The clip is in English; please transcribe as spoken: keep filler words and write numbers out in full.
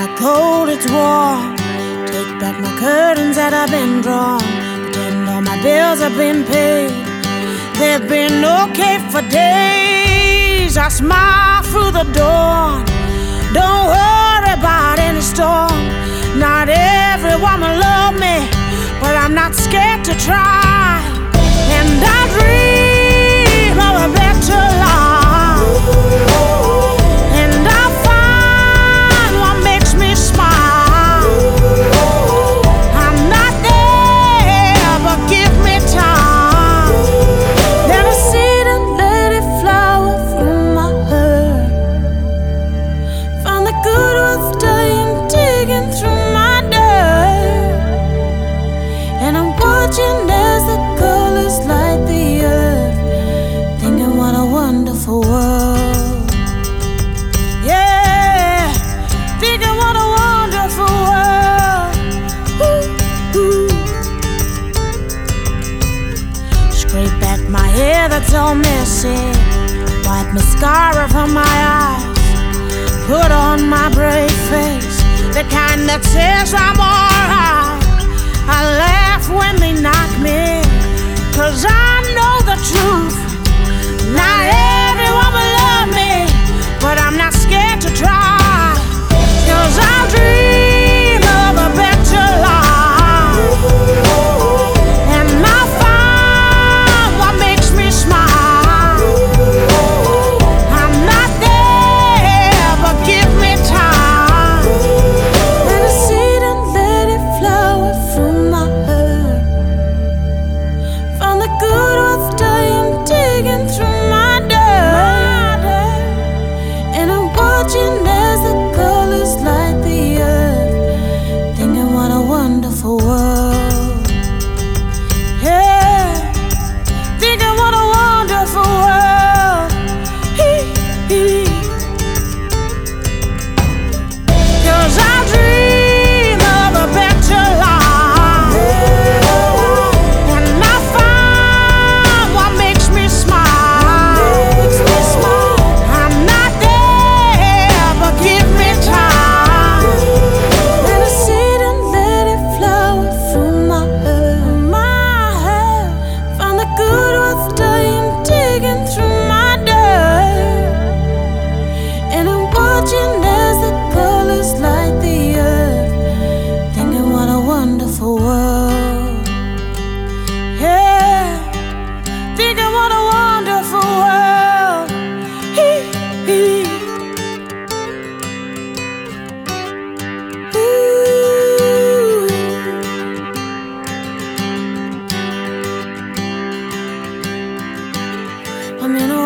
my cold, it's warm. Take back my curtains that have been drawn. Pretend all my bills have been paid. They've been okay for days. I smile through the dawn. Don't worry about any storm. Not everyone will love me, but I'm not scared to try. And I dream of a better life. And I find what makes me smile. I'm not there, but give me time. Then I sit and let it flower through my heart. Find the good worth dying, digging through my dirt. And I'm watching as the colors light the earth, thinking what a wonderful world. Yeah, thinking what a wonderful world. Ooh, ooh. Scrape back my hair that's all messy, wipe mascara from my eyes, put on my brave face, the kind that says I'm alright. I laugh when they knock me, 'cause I know the truth. Not everyone will love me, but I'm not scared to try. 'Cause I dream of a better life. And I find what makes me smile. I'm not there, but give me time. Let it sit and let it flower through my heart. Found the good worth dying, digging through my dirt. And I'm watching as the colors light the earth, thinking what a wonderful world. Yeah, thinking what a wonderful world. Hee, hee. 'Cause I dream of a better life. And I find what makes me smile. I'm not there, but give me time. Let it sit and let it flower through my heart. My heart. Find the good worth dying, digging through my dirt. And I'm watching as the colors light the earth, thinking what a wonderful world. Yeah, thinking what a wonderful world. Hee, hee. Ooh. I'm in a